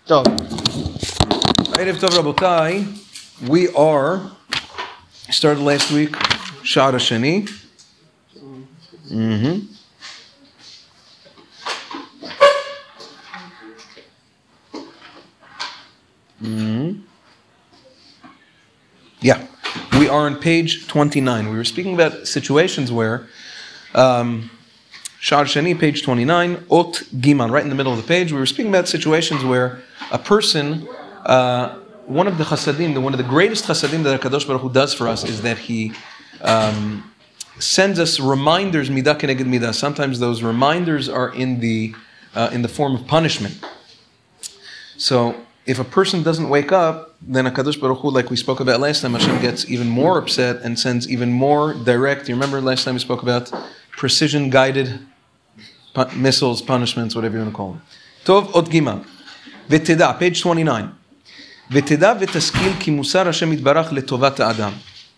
טוב, ערב טוב רבותיי, we started last week, שער השני. Yeah, we are on page 29. We were speaking about situations where Sha'ar Shani, page 29, Ot Giman, right in the middle of the page. We were speaking about situations where a person, one of the chasadim, one of the greatest chasadim that HaKadosh Baruch Hu does for us is that he sends us reminders, midah keneged midah. Sometimes those reminders are in the form of punishment. So if a person doesn't wake up, then HaKadosh Baruch Hu, like we spoke about last time, Hashem gets even more upset and sends even more direct. You remember last time we spoke about precision-guided missiles, punishments, whatever you want to call them. Tov Ot Gimel. V'teda, page 29. V'teda v'taskil ki musar Hashem yitbarach letovat ha'adam.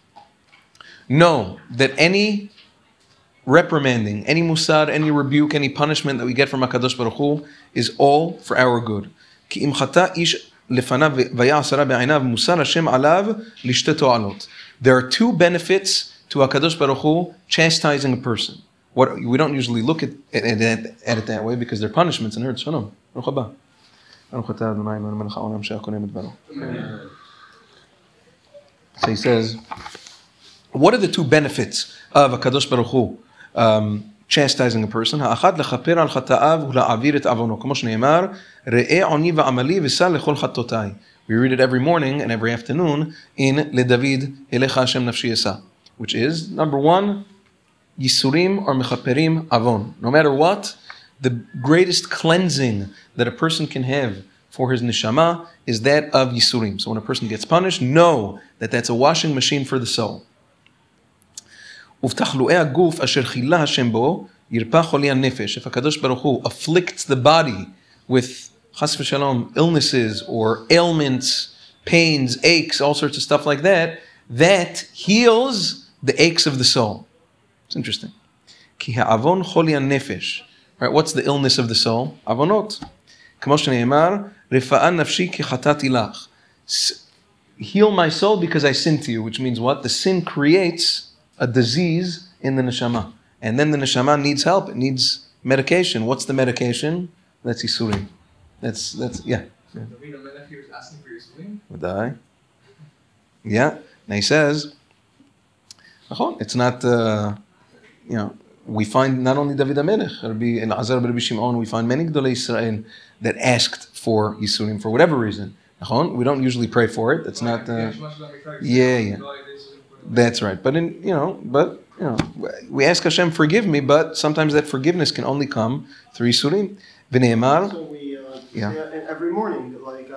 Know that any reprimanding, any musar, any rebuke, any punishment that we get from HaKadosh Baruch Hu is all for our good. כי אם חטא איש לפניו ויעש הרע בעיניו מוסר השם עליו לשתי תועלות. There are two benefits to HaKadosh Baruch Hu chastising a person. We don't usually look at it that way because they're punishments and hurts. Shalom. Baruch haba. Baruch atah Adonai Eloheinu melech haolam she'akonem et dvaro. So he says, what are the two benefits of HaKadosh Baruch Hu chastising a person? האחד לכפר על חטאיו ולהעביר את עוונו. כמו שנאמר, ראה עוני ועמלי וסל לכל חטאותיי. We read it every morning and every afternoon in לדוד אליך השם נפשי אשא. Which is, number one, Yisurim or mechaperim avon. No matter what, the greatest cleansing that a person can have for his neshama is that of Yisurim. So when a person gets punished, know that that's a washing machine for the soul. ובתחלואי הגוף אשר חילה השם בו, ירפא חולי הנפש. If HaKadosh Baruch Hu afflicts the body with chas v'shalom illnesses or ailments, pains, aches, all sorts of stuff like that, that heals the aches of the soul. It's interesting. Ki ha'avon choli hanefesh. Right, what's the illness of the soul? Avonot. כמו שנאמר, רפאה נפשי כי חטאתי לך. Heal my soul because I sinned to you, which means what? The sin creates a disease in the neshama. And then the neshama needs help. It needs medication. What's the medication? That's Yisurim. That's yeah. David HaMelech here is asking for Yisurim? Wadai. Yeah. Now he says, it's not, we find not only David HaMelech, Rabbi Elazar Rabbi Shimon, we find many Gdolei Israel that asked for Yisurim for whatever reason. We don't usually pray for it. That's not, yeah. That's right. But we ask Hashem, forgive me, but sometimes that forgiveness can only come through Yisurim. V'ne'emar. So we say every morning, like,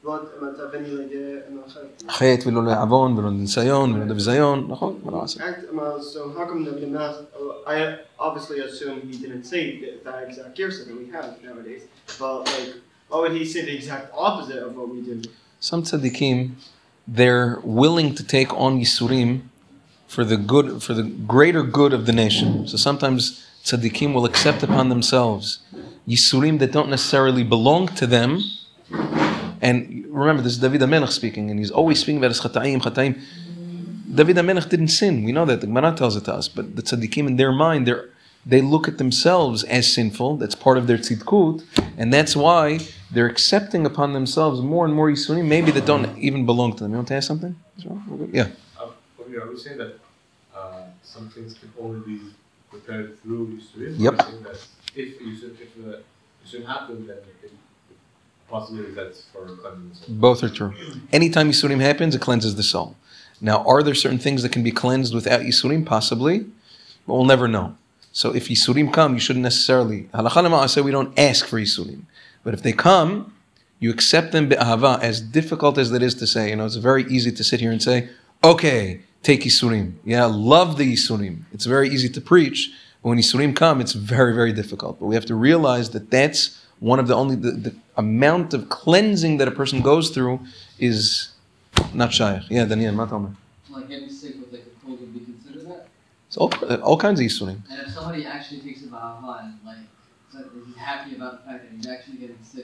חטא ולא לעוון ולא לניסיון ולא לביזיון, נכון? So how come the Melech, I obviously assume he didn't say that exact girsa that we have nowadays, but like, why would he say the exact opposite of what we do? Some tzaddikim, they're willing to take on Yisurim for the greater good of the nation. So sometimes tzaddikim will accept upon themselves Yisurim that don't necessarily belong to them. And remember, this is David HaMelech speaking, and he's always speaking about his chata'im. David HaMelech didn't sin. We know that. The Gemara tells it to us. But the tzaddikim, in their mind, they look at themselves as sinful. That's part of their tzidkut. And that's why they're accepting upon themselves more and more Yisurim, maybe that don't even belong to them. You want to ask something? Yeah. Are we saying that some things can only be prepared through Yisurim? Yep. Are we saying that if Yisurim happens, then possibly that's for cleansing the soul? Both are true. Anytime Yisurim happens, it cleanses the soul. Now, are there certain things that can be cleansed without Yisurim? Possibly. But we'll never know. So if Yisurim come, you shouldn't necessarily... Halakha l'ma'aseh, we don't ask for Yisurim. But if they come, you accept them be'ahava, as difficult as that is to say. It's very easy to sit here and say, okay, take Yisurim. Yeah, love the Yisurim. It's very easy to preach. But when Yisurim come, it's very, very difficult. But we have to realize that that's one of the amount of cleansing that a person goes through is not shaykh. Yeah, Daniel, what do you Like getting sick with like a cold, would we consider that? It's all kinds of Yisurim. And if somebody actually takes a ba'ava and like he's happy about the fact that he's actually getting sick,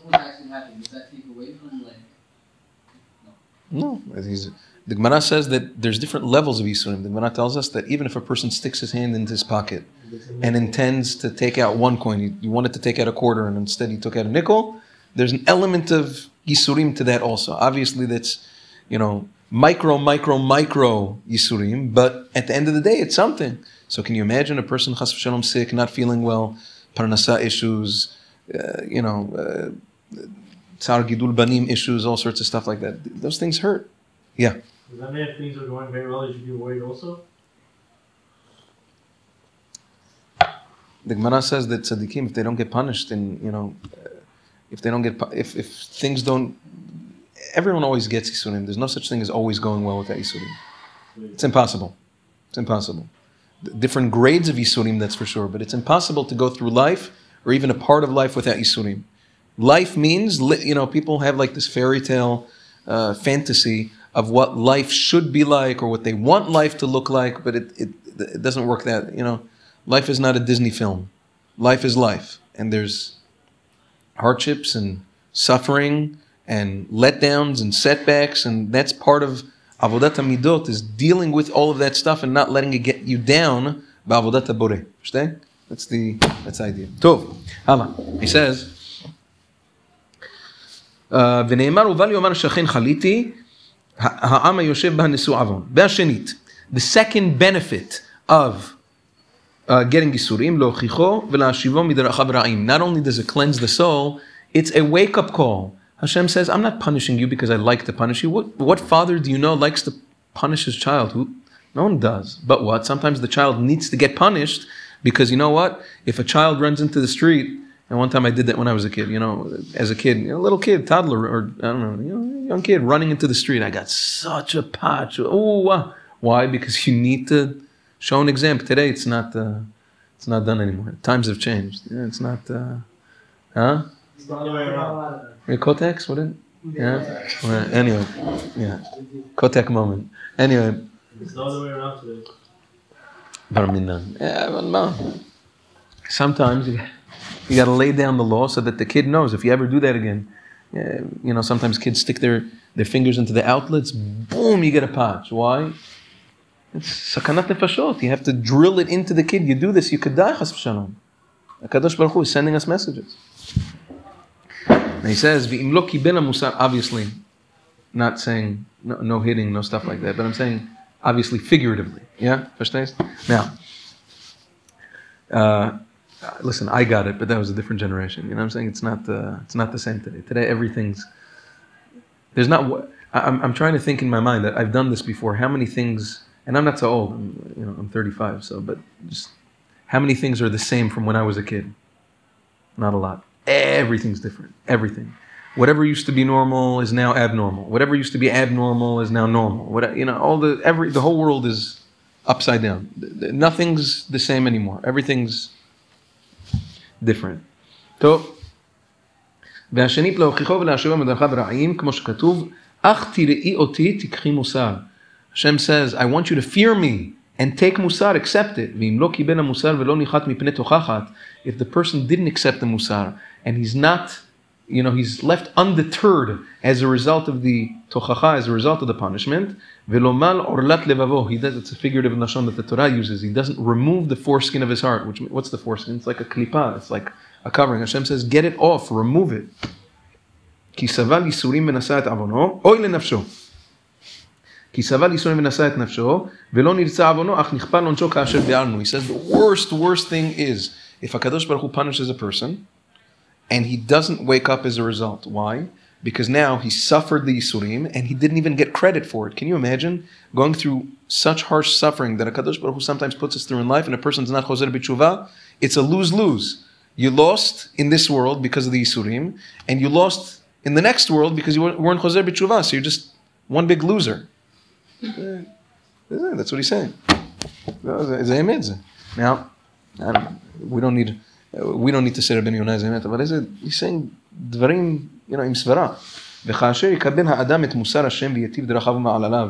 what actually happened? Does that take away from like? No. The Gemara says that there's different levels of Yisurim. The Gemara tells us that even if a person sticks his hand into his pocket and intends to take out one coin, you wanted to take out a quarter and instead he took out a nickel, there's an element of Yisurim to that also. Obviously that's, micro Yisurim, but at the end of the day, it's something. So can you imagine a person, chas v'shalom, sick, not feeling well, parnasa issues, tzar gidul banim issues, all sorts of stuff like that. Those things hurt. Yeah. Does that mean if things are going very well, you should be worried also? The Gemara says that tzaddikim, if they don't get punished, and if things don't, everyone always gets Yisurim. There's no such thing as always going well with that Yisurim. It's impossible. It's impossible. Different grades of Yisurim, that's for sure, but it's impossible to go through life or even a part of life without Yisurim. Life means, people have like this fairy tale fantasy of what life should be like or what they want life to look like, but it doesn't work that, life is not a Disney film. Life is life. And there's hardships and suffering and letdowns and setbacks, and that's part of Avodat HaMidot, is dealing with all of that stuff and not letting it get you down by Avodat HaBoreh. Understand? That's the idea. Tov. Hala. He says, ונאמר ובל יאמר שכן חליתי העם היושב בה נשוא עוון. והשנית, the second benefit of getting Yisurim, להוכיחו ולהשיבו מדרכיו רעים. Not only does it cleanse the soul, it's a wake-up call. Hashem says, I'm not punishing you because I like to punish you. What father do you know likes to punish his child? No one does. But what? Sometimes the child needs to get punished because you know what? If a child runs into the street, and one time I did that when I was a kid, as a kid, a little kid, toddler, or I don't know, young kid running into the street, I got such a patch. Oh, why? Because you need to show an example. Today it's not done anymore. Times have changed. Yeah, it's not, huh? It's the other way around. Kotex, what is it? Yeah? Well, anyway, yeah. Kotek moment. Anyway. It's the other way around today. Bar minan. Yeah, sometimes you got to lay down the law so that the kid knows. If you ever do that again, sometimes kids stick their fingers into the outlets, boom, you get a patch. Why? It's sakanat nefashot. You have to drill it into the kid. You do this, you could die, chas v'shalom. HaKadosh Baruch Hu is sending us messages. And he says, "V'im lo kibel musar." Obviously, not saying no hitting, no stuff like that, but I'm saying obviously figuratively. Yeah, verstehst? Now, listen, I got it, but that was a different generation. You know what I'm saying? It's not the same today. Today, I'm trying to think in my mind that I've done this before. How many things? And I'm not so old. I'm 35. So, but just how many things are the same from when I was a kid? Not a lot. Everything's different. Everything. Whatever used to be normal is now abnormal. Whatever used to be abnormal is now normal. The whole world is upside down. Nothing's the same anymore. Everything's different. טוב. והשנית להוכיחו ולהשיבו מדרכיו רעים, כמו שכתוב, אך תראי אותי תקחי מוסר. Hashem says, I want you to fear me and take musar, accept it. ואם לא קיבל המוסר ולא ניחת מפני תוכחת, if the person didn't accept the musar and he's not, he's left undeterred as a result of the tochacha, as a result of the punishment, ולומל עורלת לבבו, it's a figurative lashon that the Torah uses. He doesn't remove the foreskin of his heart. What's the foreskin? It's like a klipa. It's like a covering. Hashem says, get it off, remove it. כי סבל ייסורים ונשא את עוונו, אוי לנפשו. כי סבל ייסורים ונשא את נפשו, ולא נרצה עוונו, אך נכפל עונשו כאשר ביארנו. He says, the worst thing is, if HaKadosh Baruch Hu punishes a person, and he doesn't wake up as a result. Why? Because now he suffered the Yisurim, and he didn't even get credit for it. Can you imagine going through such harsh suffering that HaKadosh Baruch Hu sometimes puts us through in life, and a person's not choser b'tshuva? It's a lose-lose. You lost in this world because of the Yisurim, and you lost in the next world because you weren't choser b'tshuva, so you're just one big loser. That's what he's saying. Now, we don't need to say Rabbeinu Yonah Zemet, but he's saying דברים, עם סברה. וכאשר יקבל האדם את מוסר השם ויטיב דרכיו ומעלליו.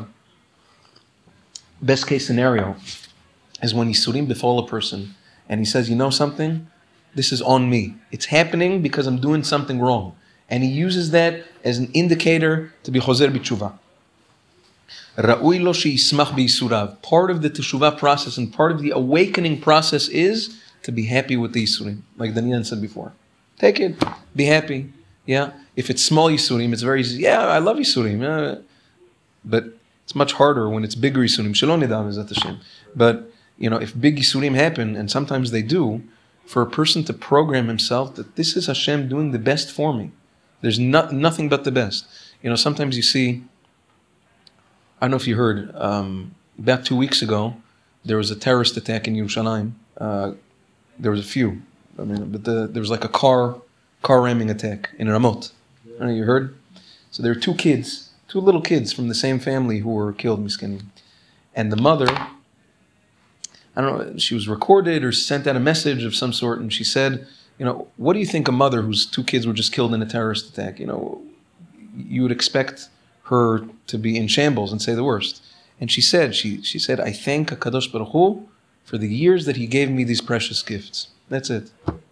Best case scenario is when Yisurim befall a person and he says, you know something? This is on me. It's happening because I'm doing something wrong. And he uses that as an indicator to be choser b'tshuva. Ra'ui lo she'yismach b'yisurav. Part of the teshuvah process and part of the awakening process is to be happy with the yisurim, like Daniel said before. Take it, be happy. Yeah, if it's small yisurim, it's very easy. Yeah, I love yisurim, but it's much harder when it's bigger yisurim. Shalom nidam is Hashem. But if big yisurim happen, and sometimes they do, for a person to program himself that this is Hashem doing the best for me. There's nothing but the best. Sometimes you see. I don't know if you heard. About 2 weeks ago, there was a terrorist attack in Yerushalayim. There was a few. But there was like a car ramming attack in Ramot. I don't know, you heard? So there were two little kids from the same family who were killed, miskin. And the mother, I don't know, she was recorded or sent out a message of some sort, and she said, what do you think a mother whose 2 kids were just killed in a terrorist attack, you would expect her to be in shambles and say the worst. And she said, I thank HaKadosh Baruch Hu for the years that he gave me these precious gifts. That's it.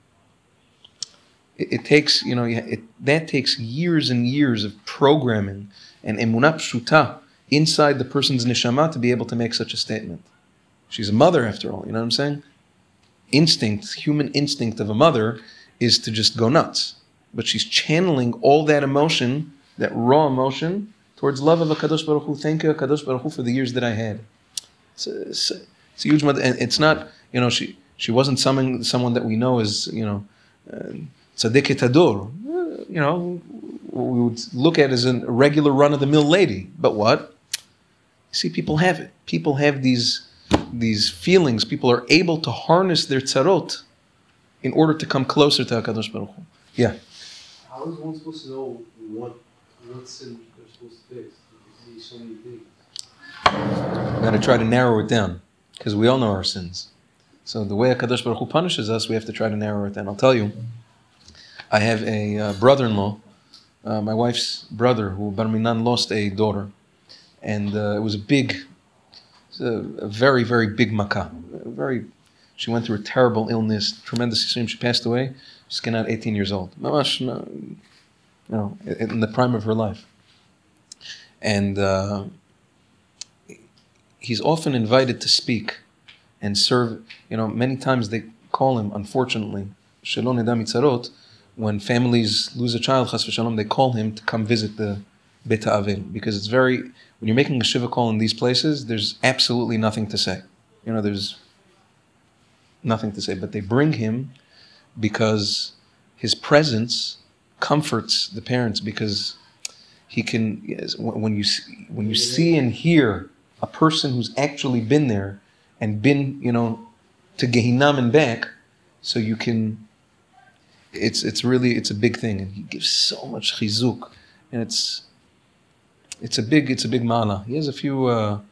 It takes, that takes years and years of programming and emunah pshuta inside the person's neshama to be able to make such a statement. She's a mother after all, you know what I'm saying? Human instinct of a mother is to just go nuts. But she's channeling all that emotion, that raw emotion, towards love of HaKadosh Baruch Hu. Thank you, HaKadosh Baruch Hu, for the years that I had. It's a huge mother, and it's not, she wasn't someone that we know as, tzaddiket hador. We would look at as a regular run-of-the-mill lady. But what? You see, people have it. People have these feelings. People are able to harness their tzarot in order to come closer to HaKadosh Baruch Hu. Yeah. How is one supposed to know what sin they're supposed to fix? There's so many things. We've got to try to narrow it down, because we all know our sins. So the way HaKadosh Baruch Hu punishes us, we have to try to narrow it down. I'll tell you, I have a brother-in-law, my wife's brother, who Bar Minan lost a daughter. And it was a very, very big makkah. She went through a terrible illness, tremendous yisurim. She passed away. She's getting out 18 years old. Mamash, in the prime of her life. And he's often invited to speak and serve. Many times they call him, unfortunately, Shalom Nidam Mitzarot, when families lose a child, Chas v'Shalom, they call him to come visit the Beit HaAvel, because it's when you're making a shiva call in these places, there's absolutely nothing to say. There's nothing to say, but they bring him because his presence comforts the parents, because he can, when you see and hear a person who's actually been there and been, to Gehinam and back, so you can, it's a big thing, and he gives so much chizuk, and it's a big mala. He has a few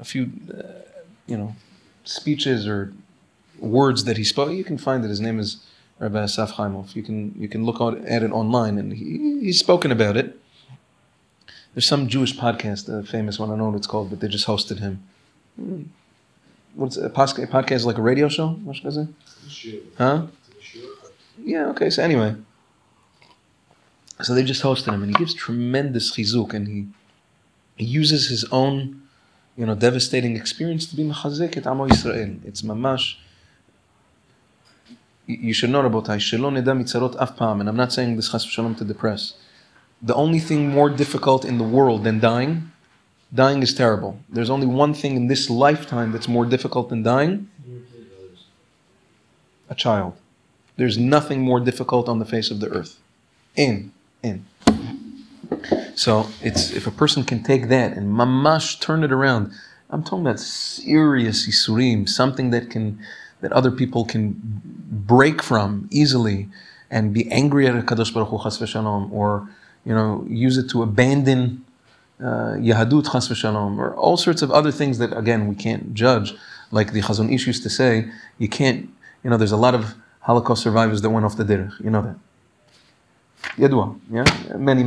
speeches or words that he spoke. You can find it. His name is Rabbi Asaf Chaimov. You can look at it online, and he's spoken about it. There's some Jewish podcast, a famous one, I don't know what it's called, but they just hosted him. What's a podcast like a radio show? Huh? Yeah, okay, so anyway. So they just hosted him, and he gives tremendous chizuk, and he uses his own, devastating experience to be mechazik et Amo Yisrael. It's mamash. You should know, Rabotai, shelo neda mitzarot af pa'am, and I'm not saying this chas v'shalom to depress. The only thing more difficult in the world than dying is terrible. There's only one thing in this lifetime that's more difficult than dying: a child. There's nothing more difficult on the face of the earth. So if a person can take that and mamash turn it around, I'm talking about serious yisurim, something that other people can break from easily and be angry at HaKadosh Baruch Hu chas v'shalom, or use it to abandon Yahadut chas v'shalom, or all sorts of other things that, again, we can't judge. Like the Chazon Ish used to say, you can't, there's a lot of Holocaust survivors that went off the derech. You know that. Yadua, yeah? Many.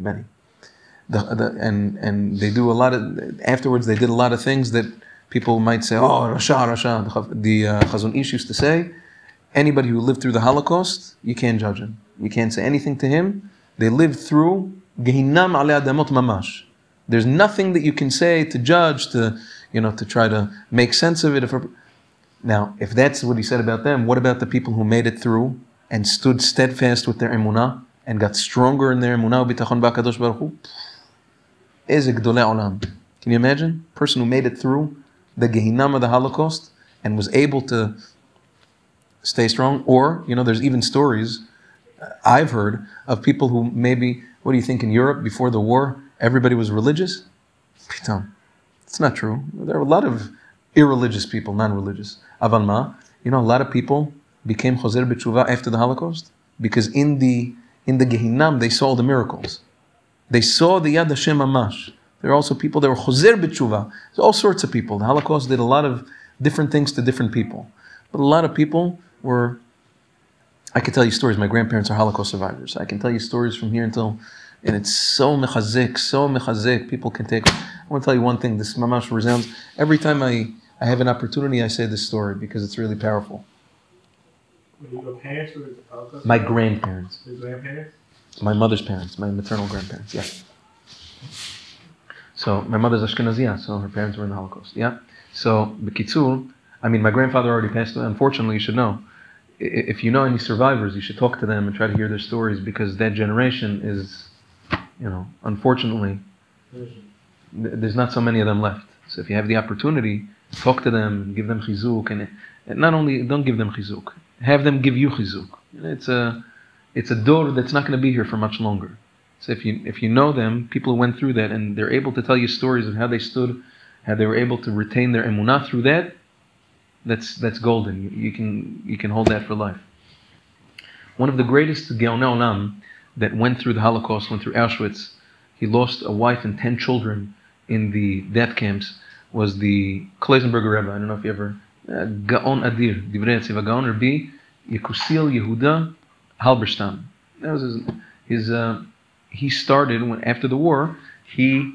And they do a lot of, afterwards they did a lot of things that people might say, oh, Rasha. The Chazon Ish used to say, anybody who lived through the Holocaust, you can't judge him. You can't say anything to him They lived through Gehinam alei adamot mamash. There's nothing that you can say to judge, to try to make sense of it. Now, if that's what he said about them, what about the people who made it through and stood steadfast with their emunah and got stronger in their emunah, bitachon b'Hakadosh Baruch Hu? Eze gdolei olam. Can you imagine? A person who made it through the Gehinam of the Holocaust and was able to stay strong. Or, there's even stories I've heard of people who maybe, what do you think, in Europe before the war, everybody was religious? Pitam. It's not true. There are a lot of irreligious people, non-religious. Aval ma, a lot of people became choser b'tshuva after the Holocaust because in the Gehinam they saw the miracles. They saw the Yad Hashem Mamash. There are also people that were choser b'tshuva. There's all sorts of people. The Holocaust did a lot of different things to different people. But a lot of people were, I can tell you stories. My grandparents are Holocaust survivors. I can tell you stories from here until, and it's so mechazik. People can take. I want to tell you one thing. This mamash resounds every time I have an opportunity. I say this story because it's really powerful. Your parents were Holocaust? My grandparents. Your grandparents? My mother's parents. My maternal grandparents. Yeah. So my mother's Ashkenazia, so her parents were in the Holocaust. Yeah. So b'kitzur, my grandfather already passed away. Unfortunately, you should know. If you know any survivors, you should talk to them and try to hear their stories because that generation is, unfortunately, there's not so many of them left. So if you have the opportunity, talk to them, give them chizuk, and not only don't give them chizuk, have them give you chizuk. It's a door that's not going to be here for much longer. So if you know them, people who went through that, and they're able to tell you stories of how they stood, how they were able to retain their emunah through that. That's golden. You can hold that for life. One of the greatest Geonei Olam that went through the Holocaust, went through Auschwitz, he lost a wife and 10 children in the death camps, was the Klausenberger Rebbe. I don't know if you ever... Gaon Adir, Divrei Yetziv Gaon, Rabbi Yekusiel Yehuda Halberstam. That was his he started, after the war, he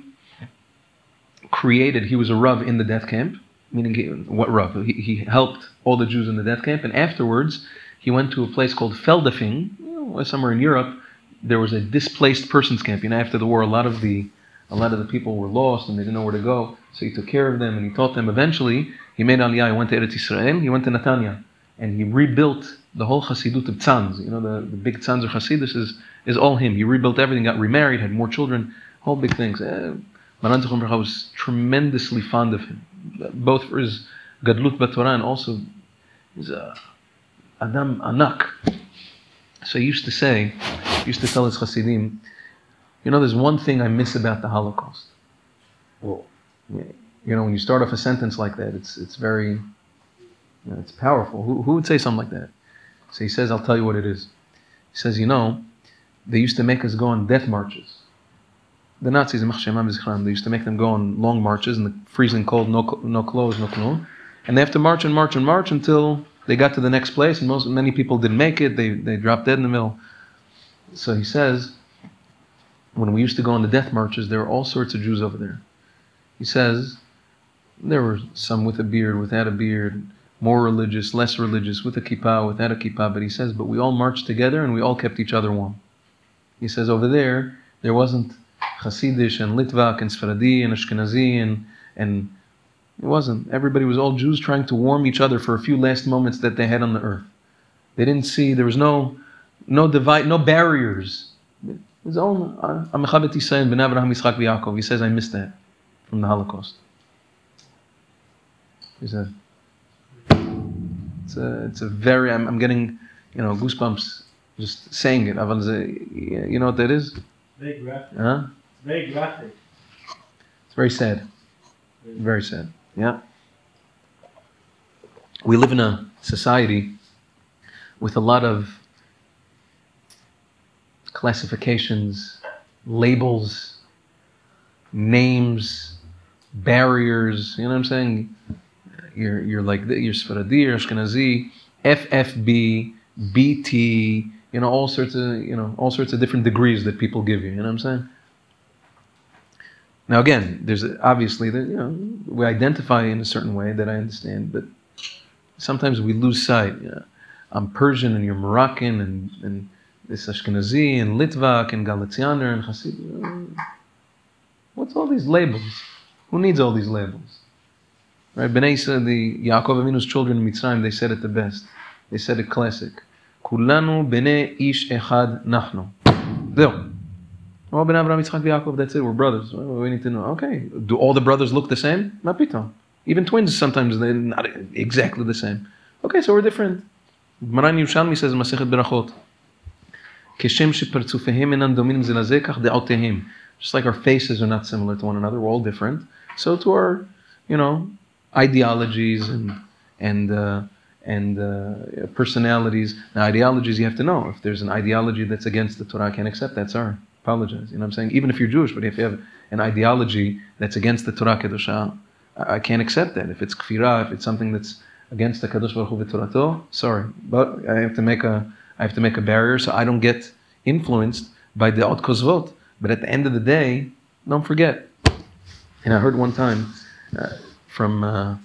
was a Rav in the death camp. Meaning, what Rav? He helped all the Jews in the death camp, and afterwards he went to a place called Feldafing, somewhere in Europe. There was a displaced persons camp. After the war, a lot of the people were lost and they didn't know where to go. So he took care of them and he taught them. Eventually, he made Aliyah. He went to Eretz Yisrael. He went to Netanya, and he rebuilt the whole Chassidut of Tzanz. The big Tzanz of Chassidus is all him. He rebuilt everything, got remarried, had more children, whole big things. Maran Zichron Bracha was tremendously fond of him, both for his Gadlut B'Torah and also his Adam Anak. So he used to tell his Chassidim, there's one thing I miss about the Holocaust. Well, when you start off a sentence like that, it's very, it's powerful. Who would say something like that? So he says, I'll tell you what it is. He says, they used to make us go on death marches. The Nazis, they used to make them go on long marches in the freezing cold, no clothes, no clothes. And they have to march until they got to the next place, and many people didn't make it, they dropped dead in the middle. So he says, when we used to go on the death marches, there were all sorts of Jews over there. He says, there were some with a beard, without a beard, more religious, less religious, with a kippah, without a kippah, but he says, but we all marched together and we all kept each other warm. He says, over there wasn't Hasidish and Litvak and Sfaradi and Ashkenazi and it wasn't. Everybody was all Jews trying to warm each other for a few last moments that they had on the earth. They didn't see, there was no divide, no barriers. It was all Amechabet Yisrael, Ben Avraham, Yitzchak, Yaakov. He says, I missed that from the Holocaust. He said, it's a very, I'm getting, goosebumps just saying it. You know what that is? Very graphic. Huh? Very graphic. It's very sad. Very sad. Yeah. We live in a society with a lot of classifications, labels, names, barriers. You know what I'm saying? You're like you're Sfaradi, you're Ashkenazi, FFB, BT. All sorts of different degrees that people give you. You know what I'm saying? Now again, there's obviously we identify in a certain way that I understand, but sometimes we lose sight. I'm Persian and you're Moroccan, and this Ashkenazi and Litvak and Galicianer and Hasid. What's all these labels? Who needs all these labels? Right? Bnei Yisrael, the Yaakov Avinu's children in Mitzrayim, they said it the best. They said it classic. Kulanu bnei ish echad nachnu. Zeo. All bnei Avraham, Yitzchak, Yaakov, that's it, we're brothers. Well, we need to know. Okay, do all the brothers look the same? Ma pitom. Even twins, sometimes they're not exactly the same. Okay, so we're different. Maran Yerushalmi says in Masechet Berachot, Keshem shepartzufehem enan dominim ze lazeh, kach de'otehem. Just like our faces are not similar to one another, we're all different. So to our, ideologies and personalities. Now, ideologies, you have to know. If there's an ideology that's against the Torah, I can't accept that. Sorry, apologize. You know what I'm saying? Even if you're Jewish, but if you have an ideology that's against the Torah Kedusha, I can't accept that. If it's kfirah, if it's something that's against the Kadosh Baruch Hu v'Torato, sorry, but I have to make a barrier so I don't get influenced by the Od Kozvot. But at the end of the day, don't forget. And I heard one time from Rav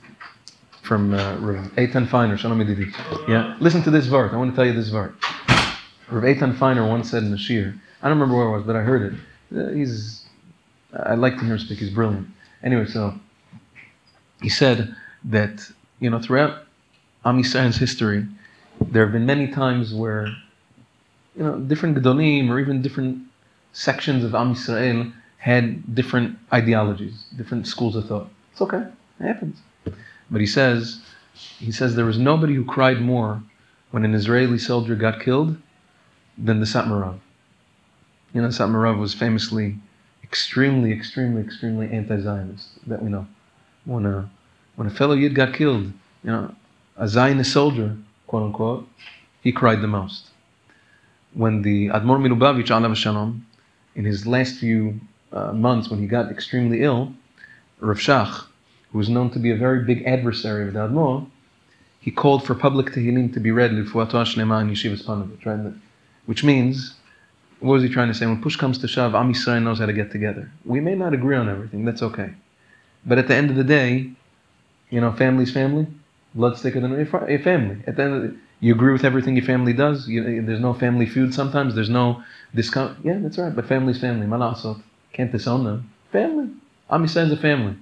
Eitan Feiner, Shalom Yedidi. Yeah, listen to this vart. I want to tell you this vart. Rav Eitan Feiner once said in the shir, I don't remember where it was, but I heard it. I like to hear him speak. He's brilliant. Anyway, so he said that throughout Am Yisrael's history, there have been many times where different gedolim or even different sections of Am Yisrael had different ideologies, different schools of thought. It's okay, it happens. But he says there was nobody who cried more when an Israeli soldier got killed than the Satmar Rav. Satmar Rav was famously extremely anti-Zionist, that we know. When a fellow Yid got killed, a Zionist soldier, quote unquote, he cried the most. When the Admor Milubavitch, alav shalom, in his last few months, when he got extremely ill, Rav Shach, who was known to be a very big adversary of the Admor, he called for public Tehillim to be read, L'Fuato Shlema in Yeshivas Panovich, right? Which means, what was he trying to say? When push comes to shove, Am Yisrael knows how to get together. We may not agree on everything, that's okay. But at the end of the day, family's family, blood's thicker than your family. At the end of the day, you agree with everything your family does. There's no family feud sometimes. There's no discount. Yeah, that's right. But family's family. Malasot. Can't disown them. Family. Am Yisrael is a family.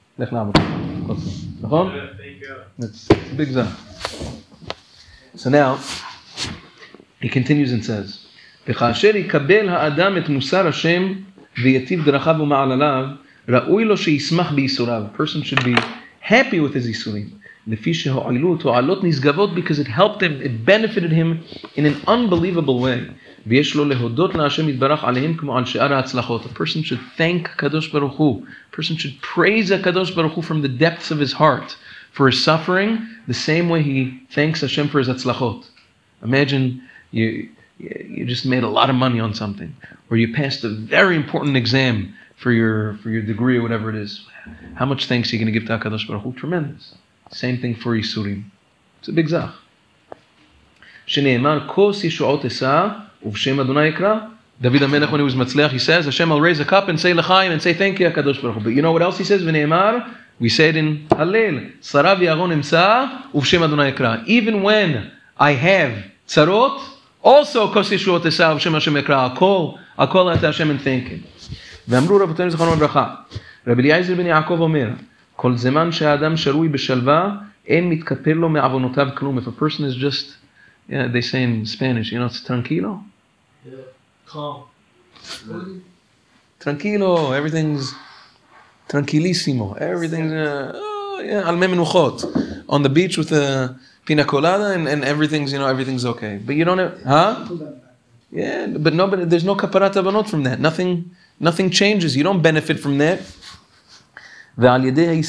It's a big zah. So now, he continues and says, וכאשר יקבל האדם את מוסר השם ויטיב דרכיו ומעלליו, ראוי לו שישמח בייסוריו. A person should be happy with his ייסורים. לפי שהועילו תועלות נשגבות, because it helped him, it benefited him in an unbelievable way. ויש לו להודות להשם יתברך עליהם כמו על שאר ההצלחות. A person should thank Kadosh Baruch Hu. A person should praise Kadosh Baruch Hu from the depths of his heart for his suffering, the same way he thanks Hashem for his atzlachot. Imagine you just made a lot of money on something, or you passed a very important exam for your degree or whatever it is. How much thanks are you going to give to HaKadosh Baruch Hu? Tremendous. Same thing for Yisurim. It's a big zach. שנאמר, כוס ישועות אשא, ובשם אדוני יקרא. David HaMelech, when he was matzliach, he says, Hashem, I'll raise a cup and say l'chaim and say thank you, HaKadosh Baruch Hu. But you know what else he says? ונאמר, we say it in Hallel, Sarav Yaron Imsa, ובשם אדוני יקרא. Even when I have tzarot, also כוס ישועות אשא, ובשם Hashem יקרא. I'll call out to Hashem and thank him. ואמרו רבותינו זכרונו לברכה, רבי אליעזר בן יעקב אומר, כל זמן שהאדם שרוי בשלווה, אין מתקפל לו מעוונותיו כלום. If a person is just, they say in Spanish, it's tranquilo. Yeah. Calm. Tranquilo, everything's tranquilissimo. Everything's, al mei menuchot. On the beach with a pina colada and everything's, everything's okay. But you don't have, Yeah, but there's no kaparat habanot from that. Nothing changes. You don't benefit from that. As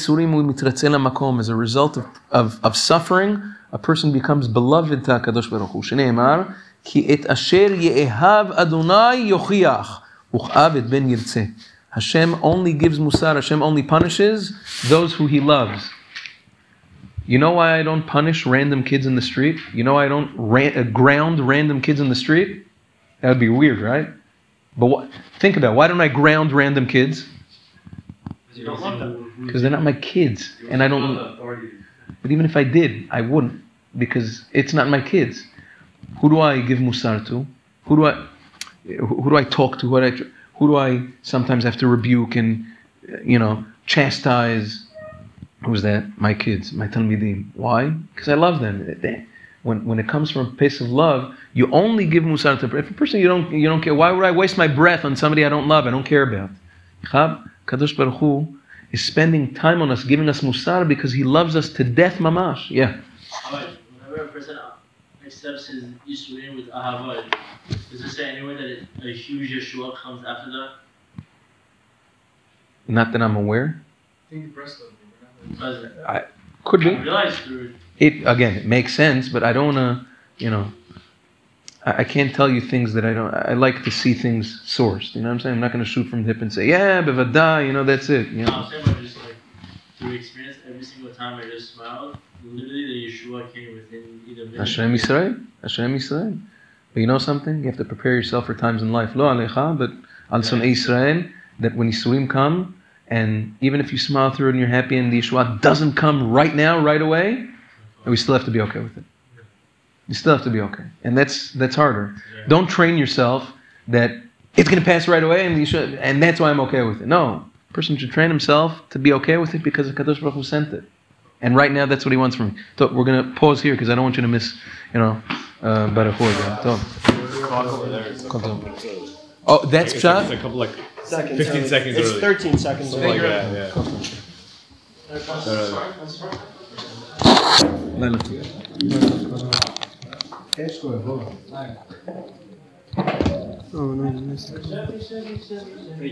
a result of suffering, a person becomes beloved to HaKadosh Baruch Hu. Shneimar, ki et asher ye'ehav Adonai yochiach, uch'av et ben yirtzeh. Hashem only gives musar, Hashem only punishes those who He loves. You know why I don't punish random kids in the street? You know why I don't ground random kids in the street? That would be weird, right? But think about it. Why don't I ground random kids? You don't want them. Because they're not my kids, and I don't. But even if I did, I wouldn't, because it's not my kids. Who do I give musar to? Who do I talk to? Who do I sometimes have to rebuke and, chastise? Who's that? My kids, my talmidim. Why? Because I love them. When it comes from a place of love, you only give musar to if a person you don't care. Why would I waste my breath on somebody I don't love, I don't care about? Kadosh Baruch Hu is spending time on us, giving us musar because He loves us to death, mamash. Yeah. Whenever a person accepts his Yisroel with ahava, does it say anywhere that a huge Yeshua comes after that? Not that I'm aware. I think the breast of Because Could I be. realized through It makes sense, but I don't wanna, I can't tell you things that I don't. I like to see things sourced. You know what I'm saying? I'm not going to shoot from the hip and say, yeah, bevada, that's it. I'm saying, but just like through experience, every single time I just smiled, literally the Yeshua came within either minute. Hashem Yisrael. But you know something? You have to prepare yourself for times in life. Lo alecha, but al Sonei Yisrael, that when Yisurim come, and even if you smile through it and you're happy and the Yeshua doesn't come right now, right away, we still have to be okay with it. You still have to be okay. And that's harder. Yeah. Don't train yourself that it's going to pass right away and that's why I'm okay with it. No. A person should train himself to be okay with it because Kadosh Baruch Hu sent it. And right now that's what He wants from me. So we're going to pause here because I don't want you to miss, Baruch Hu. Oh, that's Pshat? It's a couple 15 seconds It's early. 13 seconds. Something like that, yeah. Oh no, you missed it.